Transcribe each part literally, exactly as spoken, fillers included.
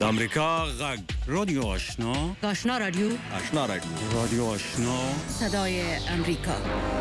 د امریکا غږ رادیو آشنا آشنا رادیو آشنا رادیو رادیو آشنا صدای امریکا.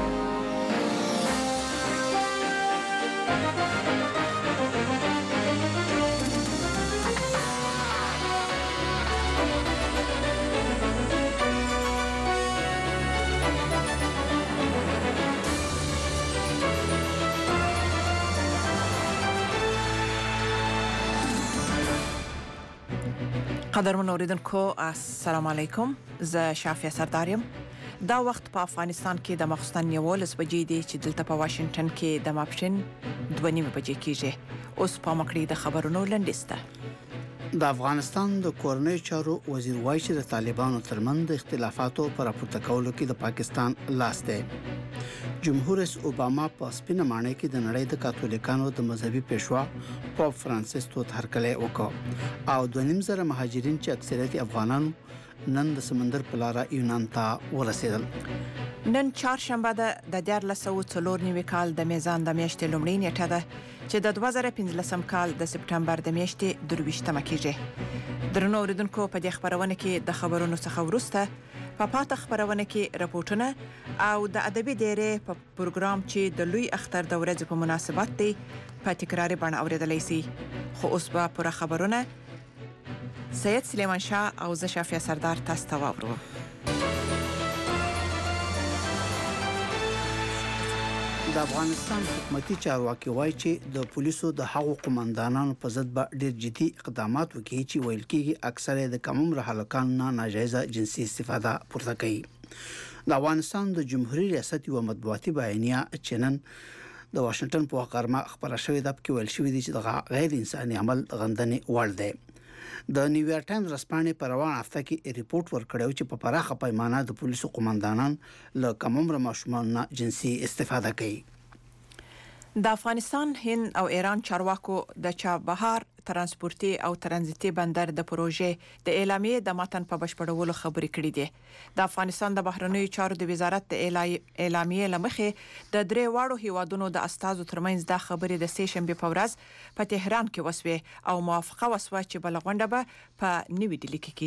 قدرمن اوریدونکو السلام علیکم، زه شافیه سردارم. دا وخت په افغانستان کې د مخستان یولس بجې دی چې دلته په واشنگټن کې د ماپښین دوه نیمې بجې کېږي. اوس په مکړې د خبرونو لنډیسته. د افغانستان د کورنۍ چارو وزیر وایي چې د طالبانو ترمنځ د اختلافاتو پر راپورته کولو کې د پاکستان لاس دی. جمهور رئیس اوباما په سپینه ماڼۍ کې د نړۍ د کاتولیکانو د مذهبي پیشوا پوپ فرانسیس ته هرکلی وکړ او دوه نیم زره مهاجرین چې اکثریت افغانانو نن د سمندر په لار یونان ته ورسېدل. نن چهارشنبه ده د دیارلس سوه څلور نوي کال د میزان د میاشتې لومړۍ نیټه ده چې د دوه زره پنځلسم کال د سپټمبر د میاشتې درویشتمه کېږي. درنو اوریدونکو، په دې خبرونه کې د خبرونو څخه وروسته په پاته خبرونه کې راپورټونه او د ادبي ډیرې په پروګرام چې د لوی اختر د ورځې په مناسبت دی په تکراري بڼه اوریدلای شي. خو اوس به پوره خبرونه سید سلیمان شاه او زه شافیه سردار تاسو ته واورو. د افغانستان حکومتي چارواکي وایي چې د پولیسو د هغو قومندانانو په ضد به ډېر جدي اقدامات وکړي چې ویل کېږي اکثره د کم عمره هلکانو نه ناجایزه جنسي استفاده پورته کوي. د افغانستان د جمهوریت ریاست یو مطبوعاتي بیانیه چې نن د واشنگټن په غرمه خبره شوې ده پکې ویل شوې دي چې د غیر انساني عمل غندنې وړ دی. د نیویارک ټایمز رسپانې په روان هفته کې ریپورت ورکړی چې په پراخه پیمانه د پولیسو قومندانان له کم عمره ماشومانو نه جنسي استفاده کوي. د افغانستان، هند او ایران چارواکو د چابهار ترانسپورتي او ترانزیتي بندر د پروژې د اعلامیې د متن په بشپړولو خبرې کړې دي. د افغانستان د بهرنیو چارو د وزارت د اعلامیې لمخې د درې واړو هیوادونو د استازو ترمنځ د خبرې د سه شنبه په ورځ په تهران کې وسوي او موافقه وسوه چې بل غونډه به په نوې ډیلي کې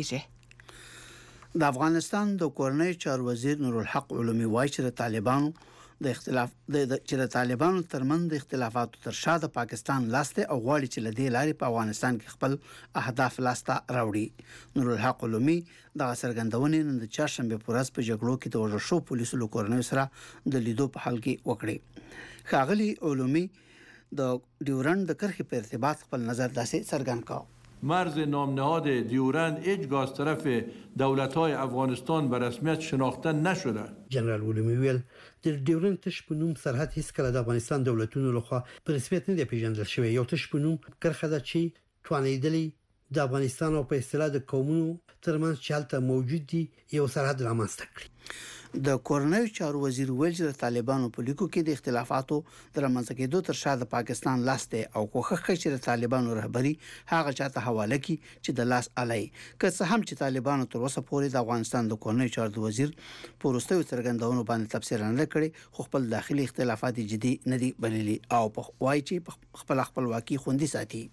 کیږي. د افغانستان د کورنۍ چارو وزیر نور الحق علومي وایي چې د طالبانو د اختلاف د چې د طالبانو ترمنځ د اختلافاتو تر شا د پاکستان لاس ته او غواړي چې لدې لارې په افغانستان کې خپل اهداف لاسته راوړي. نور الحق علومي د څرګندونې نن د چهارشنبه په ورځ په جګړو کې د وژل شو پولیسو له کورنۍ سره د لیدو په حال کې وکړي. ښاغلي علومي د ډیورند د کرښې په ارتباط خپل نظر داسې څرګند کړ. مرز نامنهاد دیورند هیچگاه از طرف دولت‌های افغانستان به رسمیت شناخته نشده. جنرال علومی ویل د ډیورند تش په نوم سرحد هیڅ کله د افغانستان دولتونو لخوا په رسمیت نه دی پیژندل شوی. یو تش په نوم کرښه ده چې توانیدلې د افغانستان او په اصطلاح د قومونو ترمنځ چې هلته موجود دي یو سرحد رامنځته کړي. د کورنۍ چارو وزیر ویل چې د طالبانو په لیکو کې د اختلافاتو د رامنځته کېدو تر شا د پاکستان لاس دی او کوښښ کوي چې د طالبانو رهبری هغه چاته حواله کړي چې د لاس علي. که څه هم چې طالبانو تر اوسه پورې د افغانستان د کورنۍ چارو وزیر په وروستیو څرګندونو باندې تفسیر نه کړي، خو خپل داخلي اختلافات جدي نه دي بللي او په وایي چې خپل خپلواکي خوندي ساتي.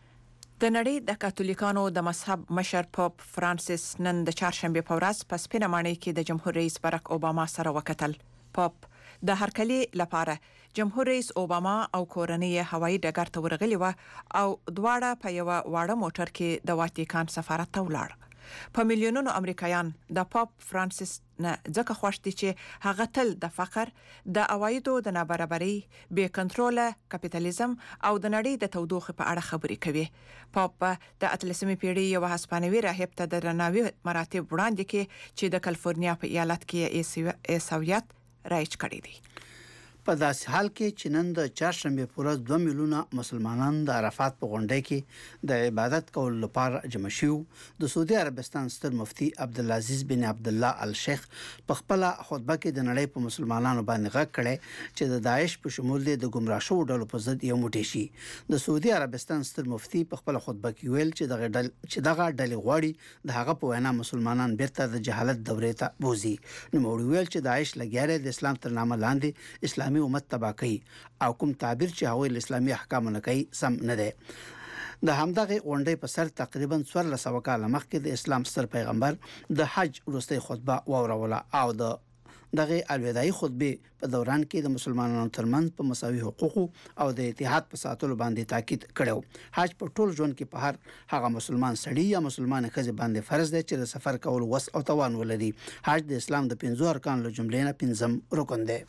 د نړۍ د کاتولیکانو د مذهب مشر پوپ فرانسیس نن د چهارشنبه په ورځ په سپینه ماڼۍ کې د جمهور رئیس باراک اوباما سره وکتل. پوپ د هرکلی لپاره جمهور رئیس اوباما او کورنۍ هوایي ډګر ته ورغلی و او دواړه په یو واړه موټر کې د واتیکان سفارت ته ولاړ. په میلیونونو امریکایان د پاپ فرانسیس نه ځکه خوښ دي چې هغه تل د فقر، د عوایدو د نابرابرۍ، بې کنټروله کاپیټالیزم او د نړۍ د تودوخې په اړه خبرې کوي. پاپ د اتلسمې پیړۍ یو هسپانوي راهب ته د درناوي مراتب وړاندې کړي چې د کالیفورنیا په ایالت کې عیسویت رایج کړی دی. په داسې حال کې چې نن د چهارشنبه په ورځ دوه میلیونه مسلمانان د عرفات په غونډه کې د عبادت کولو لپاره جمع شو. د سعودي عربستان ستر مفتي عبدالعزیز بن عبد الله الشیخ په خپل خطبه کې د نړۍ په مسلمانانو باندې غږ کړی چې د داعش په شمول د گمراه شو ډلو په ضد یو موټی شي. د سعودي عربستان ستر مفتي په خپل خطبه کې ویل چې دغه ډل چې دغه ډلې غواړي د هغه په وینا مسلمانان بیرته د جهالت دورې ته بوزي. نو موږ ویل چې داعش لګیاره د اسلام تر نامه لاندې اسلامي امت تباہ کوي او کوم تعبیر چې هغه اسلامي احکام نه کوي سم نه دی. د همدغه غونډې په سر تقریبا څوارلس سوه کاله مخکې د اسلام ستر پیغمبر د حج وروستۍ خطبه واوروله او د دغه الوداعي خطبه په دوران کې د مسلمانانو ترمنځ په مساوي حقوقو او د اتحاد په ساتلو باندې تاکید کړو. حج په ټول ژوند کې په هر هغه مسلمان سړي یا مسلمان ښځې باندې فرض دی چې د سفر کول وس او توان ولري. حج د اسلام د پنځو ارکانو له جملې نه پنځم رکن دی.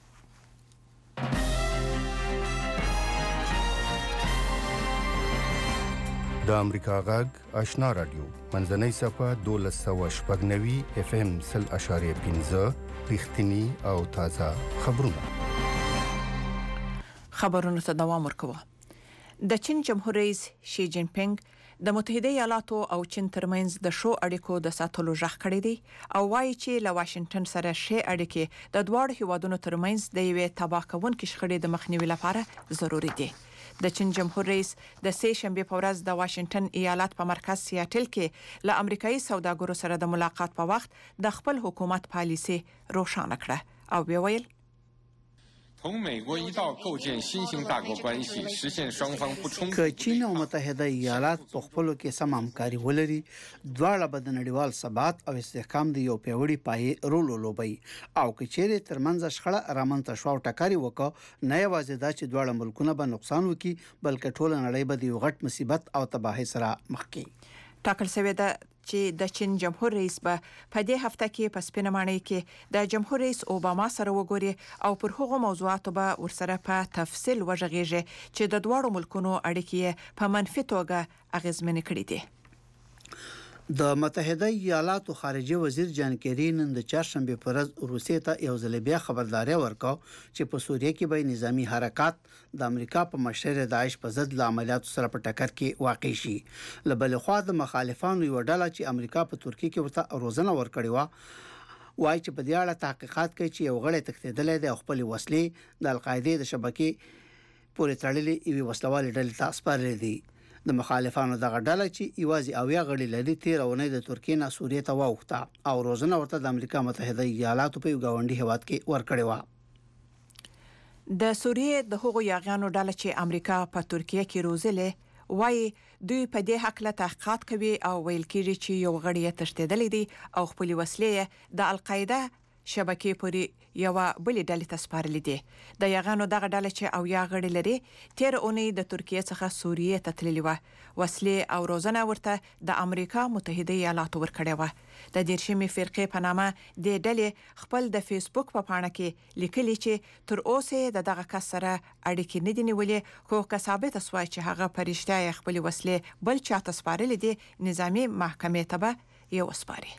د امریکا غږ آشنا رادیو منځنۍ صفه دولس سوه شپږ نوي اف ام سل اشاریه پنځه رښتینی او تازه خبرونه. خبرونه ته دوام ورکوه. د چین جمهور رئیس شي جین پینګ د متحده ایالاتو او چین ترمنځ د شو اړیکو د ساتلو ژغ کړی دی او وایي چې له واشنگټن سره شي اړیکې د دواړو هیوادونو ترمنځ د یوې تباه کوونکې شخړې د مخنیوي لپاره ضروری دي. د چین جمهور رئیس د سه شنبه په ورځ د واشنگټن ایالت په مرکز سیاتل کې له امریکایي سوداګرو سره د ملاقات په وخت د خپل حکومت پالیسي روښانه کړه او بیا ویل 从美国一道构建新型大国关系，实现双方不冲突。 که چین او متحده ایالات په خپلو کې سم همکاري ولري، دواړه به د نړیوال ثبات او استحکام د یو پیاوړي پایې رول ولوبوي او که چیرې ترمنځ شخړه رامنځته شو او ټکاري وکړه، نه یوازې دا چې دواړه ملکونه به نقصان وکړي، بلکې ټوله نړۍ به د یو غټ مصیبت او تباهي سره مخ کړي. ټاکل شوې ده چې د چین جمهور رئیس به په دې هفته کې په سپینه ماڼۍ کې د جمهور رئیس اوباما سره وګوري او پر هغو موضوعاتو به ورسره په تفصیل وژغېږي چې د دواړو ملکونو اړیکې په منفي توګه اغیزمنې کړې دي. د متحده ایالاتو خارجه وزیر جان کیری نن د چهارشنبه پر ورځ روسیې ته یو ځل بیا خبرداري ورکړه چې په سوریه کې به نظامی حرکات د امریکا په مشر داعش په ضد له عملیاتو سره په ټکر کې واقع شي. له بل خوا د مخالفانو یو ډله چې امریکا په ترکیه کې ورته روزنه ورکړې و وایي چې په دې اړه تحقیقات کوي چې یو غړی تښتېدلی دی او خپل وسلې د القاعده د شبکې پورې تړلې یوې وسلوالې ډلې ته سپارلې دي. د مخالفانو دغه ډله چې ایوازي اویا غړي لري تیر اونۍ د ترکیې نه سوریې ته واوښته او روزنه ورته د امریکا متحده ایالاتو په یو گاونډي هیواد کې ورکړې و. د سوریې د هغو یاغیانو ډله چې امریکا په ترکیه کې روزلې وایي دوی په دې حق له تحقیقات کوي او ویل کېږي چې یو غړی تښتېدلی دی او خپل وسلې د القاعده شبکې پورې یو بلې ډلې ته سپارلې دي. د یاغانو دغه ډله چې او یا غړي لري تیر اونۍ د ترکیه څخه سوریې ته تللې و. وسلې او روزنه ورته د امریکا متحده ایالاتو ورکړې و. د دیرشمې فرقې په نامه د ډلې خپل د فیسبوک په پاڼه کې لیکلي چې تر اوسه د دغه کس سره اړیکې نه دي نیولې، خو که ثابت شوه چې هغه پرشته خپل وسلې بل چاته سپارلې دي، نظامی محکمې ته به یې وسپاري.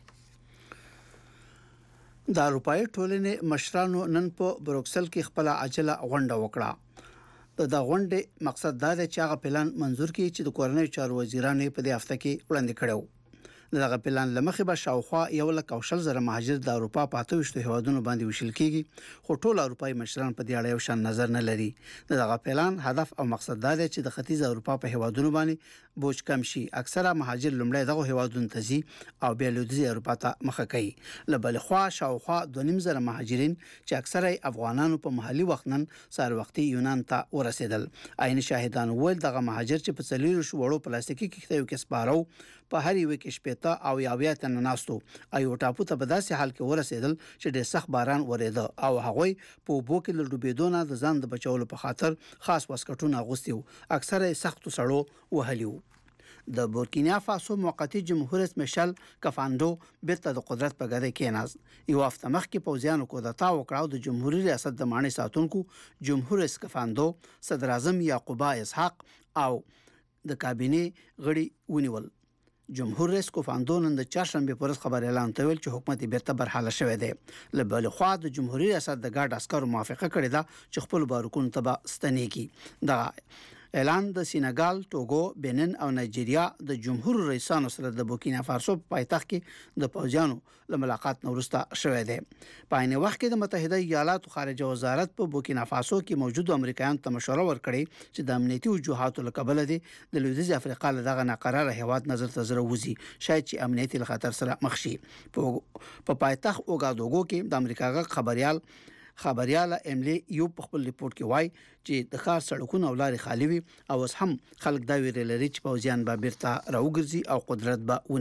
د اروپای ټولنې مشرانو نن په بروکسل کې خپل عاجله غونډه وکړه. د غونډې مقصد دا دی چې هغه پلان منزور کړي چې د کورنۍ چارو وزیرانو په دې هفته کې وړاندې کړو. دغه پلان لمخې به شاوخوا یو لک او شل زره مهاجر د اروپا په اته ویشتو هیوادونو باندې وشل کیږي، خو ټول اروپای مشران په دې اړه یو شان نظر نه لري. دغه پلان هدف او مقصد دا دی چې د ختیځ اروپا په هیوادونو باندې بوج کم شي. اکثره مهاجر لومړی دغه هیوادونو ته ځي او بیا لویدیځ اروپا ته مخه کوي. له بل خوا شاوخوا دوه نیم زره مهاجرین چې اکثره افغانانو په محلي وخت نن سار وختي یونان ته ورسېدل. عین شاهدان ول دغه مهاجر چې په څلورو شوړو پلاستیکي کښتیو کې سپارو په هر یو کې شپېته او یاویا تن ناستو ایو ټاپو ته په داسې حال کې ورسېدل چې ډېر سخت باران ورېده او هغوی په اوبو کې له ډوبېدو نه د ځان د بچولو په خاطر خاص واسکټونه اغوستي وو، اکثره یې سختو سړو وهلي وو. د بورکینا فاسو موقتی جمهور رئیس میشل کفاندو بیرته د قدرت په ګدۍ کېناست. یو هفته مخکې پوځیانو کودتا وکړه او د جمهوریت ریاست د ماڼۍ ساتونکو جمهور رئیس کفاندو، صدر اعظم یعقوبا اسحاق او د کابینې غړي ونیول. جمهور رئیس کوفاندو نن د چهارشنبه پر ورځ خبر اعلان کړ چې حکومت بیرته برحاله شوی دی. له بل خوا د جمهوریت ریاست د ګارد عسکرو موافقه کړې ده چې خپل بارکونو ته ستنېږي. دا اعلان د سینګال، ټوګو، بنین او نایجیریا د جمهور رئیسانو سره د بورکینا فاسو پایتخت کې د پوځیانو له ملاقات نه وروسته شوی دی. په عین وخت کې د متحده ایالاتو خارجه وزارت په بورکینا فاسو کې موجود امریکایانو ته مشوره ورکړې چې د امنیتي وجوهاتو له کبله دي د لویدیځ افریقا له دغه ناقراره هیواد نظر ته زره وځي، شاید چې امنیتي خطر سره مخ شي. په پایتخت اوګادوګو کې د امریکا غ خبريال خبرياله املی یو په خپل ریپورت کې وایي چې د ښار سړکونو او لارې خالي وي او اوس هم خلک دا ویره لري چې پوځیان به بیرته راوګرځي او قدرت به